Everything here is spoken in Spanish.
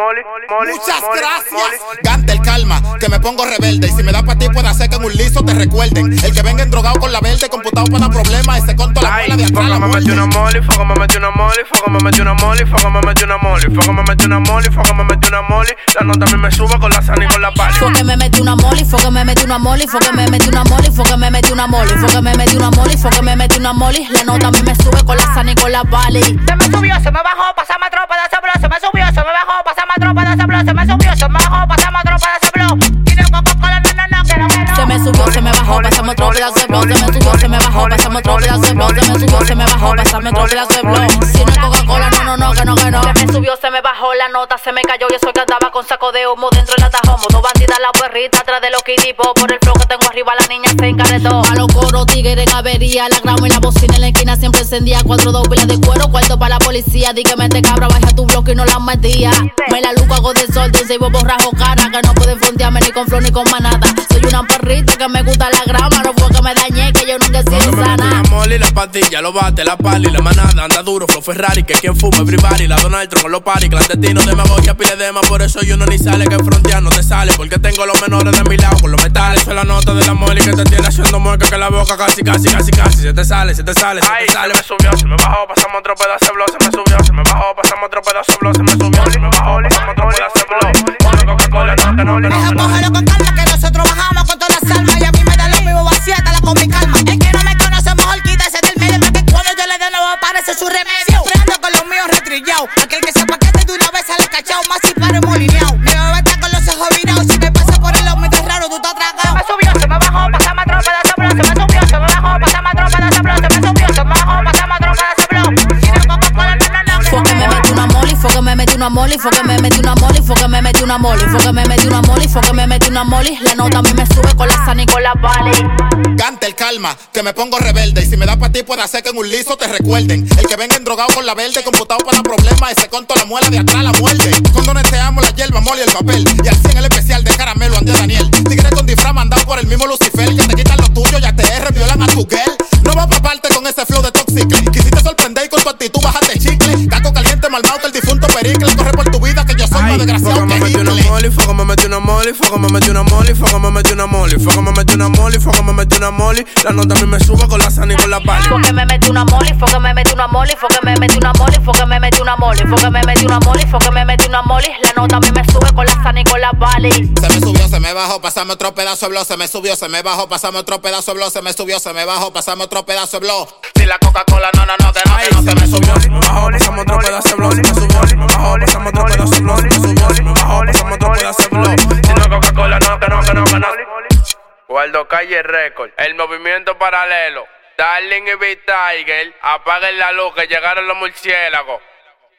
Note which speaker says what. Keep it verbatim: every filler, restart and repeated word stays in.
Speaker 1: Muchas gracias. Gante el calma, que me pongo rebelde. Y si me da pa' ti puede hacer que en un liso te recuerden. El que venga endrogado con la verde, computado para problemas, ese conto la muela de atrás la
Speaker 2: me metí una moli, fuego me metí una moli, fuego me metí una moli, fuego me metí una moli, fuego me metí una moli, fuego me metí una moli. La nota a mí me sube con la sana y con la pali.
Speaker 3: Fue que me metí una moli, fue que me metí una moli, fue que me metí una moli, fue que me metí una moli, fue que me metí una moli, fue que me metí una moli. La nota a mí me sube con la sana y con la pali.
Speaker 4: Se me subió, se me bajó, pasame tropa de ese blow. Se me subió, se me bajó, pasame tropa de ese blow. Se me subió, se me bajó, pasame tropa de ese blow. Tiene Coca-Cola, no, no, no, que no, que no.
Speaker 3: Se me subió, se me bajó, pasame otro pedazo de blow. Se me subió, se me bajó, pasame otro pedazo de blow. Se me subió, se me bajó, pasame otro pedazo de blow. Si no es Coca-Cola, no, no, no, que no, que no. Se me subió, se me bajó, la nota se me cayó. Y eso que andaba con saco de humo dentro del atajomo. Dos bandidas, la perrita atrás de los kitipos. Por el flow que tengo arriba, la niña se encaretó. A los coros, tigres en avería. La gramo y la bocina en la esquina siempre encendía. Cuatro dos pilas de cuero, cuarto para la policía. Di que mente cabra, baja tu bloque y no la metía. Me la luco, hago desorden, se iba borrajo cara. Que no pueden frontearme ni con flor ni con manata. Soy una perrita que me gusta la grama. No fue que me dañé, que yo nunca he sido sana.
Speaker 2: La moli, la pastilla, los bate, la pali, la manada. Anda duro, flow Ferrari, que quien fuma, everybody. La Donald Trump con los paris, clandestinos, demagogia, pile de más. Por eso yo no ni sale, que frontear no te sale. Porque tengo los menores de mi lado con los metales. Eso es la nota de la moli que te tiene haciendo mueca. Que la boca casi, casi, casi, casi. Se te sale, se te sale, se Ay, te sale. Se me subió, se me bajó, pasamos otro pedazo de blow. Se me subió, se me bajó, pasamos otro pedazo de blow. Se me subió, se me bajó, pasamos otro pedazo de blow. Una Coca-Cola, no, que no, que no.
Speaker 4: Deja cogerlo con calma, que nosotros bajamos con todas las almas. Y a mí me da lo mismo vaciátela con mi calma. El que no me conoce mejor quítese del medio. Porque cuando yo le dé nuevo aparece su remedio. Prendo con los míos retrillados. Aquel que se paquete de una vez sale cachao. Más si paro molineado. Me va a estar con los ojos virados. Si me pasa por el lado, es raro, tú estás tragado. Se me subió, se me bajó, pasame a tropa de ese blow. Se me subió, se me bajó, pasame a tropa de ese blow. Se me subió, se me bajó, pasame a tropa de ese blow. Tiene Coca-Cola, no, no, no.
Speaker 3: Fue que me metí una moli, fue que me metí una moli, fue que me metí una moli, fue que me metí una moli, fue que me metí una moli, fue que me metí una moli. La nota a mí me sube con la sana y con la pali.
Speaker 1: Gante el calma, que me pongo rebelde. Y si me da pa' ti puede hacer que en un liso te recuerden. El que venga endrogado con la verde, computado para problemas, ese conto la muela de atrás la muerde. Cuando neteamos la hierba, moli y el papel. Y al cien el especial de caramelo, André Daniel. Tigre con disfraz mandado por el mismo Lucifer. Que te quitan lo tuyo, ya te R, violan a tu girl. No va pa' parte con ese flow de toxicle. Quisiste sorprender y con tu actitud bajaste chicle. Caco caliente, malmao que el difunto pericle. Corre por tu vida que yo soy más desgraciado que Hitler.
Speaker 2: Fuego me metí una moli, fuego me metí una moli, fuego me metí una moli, fuego me metí una moli, fuego me metí una moli. La nota a mí me sube con la sana y con la pali.
Speaker 3: Fue que me metí una moli, fue que me metí una moli, fue que me metí una moli, fue que me metí una moli, fue que me metí una moli, fue que me metí una moli. La nota a mí me sube con la sana y con la pali.
Speaker 1: Se me subió, se me bajó, pasame otro pedazo de blow. Se me subió, se me bajó, pasame otro pedazo de blow. Se me subió, se me bajó, pasame otro pedazo de blow. Si la Coca-Cola, no, no, no, que no, que no. Se me subió, se me bajó, pasame otro pedazo de blow. Se me subió, se me bajó, pasame otro pedazo de blow. Se me subió, se me bajó, pasame otro pedazo de blow.
Speaker 2: Si no Coca-Cola, no, que no, que no, que no. Guardo Calle Record, el movimiento paralelo. Darling y Big Tiger, apaguen la luz que llegaron los murciélagos.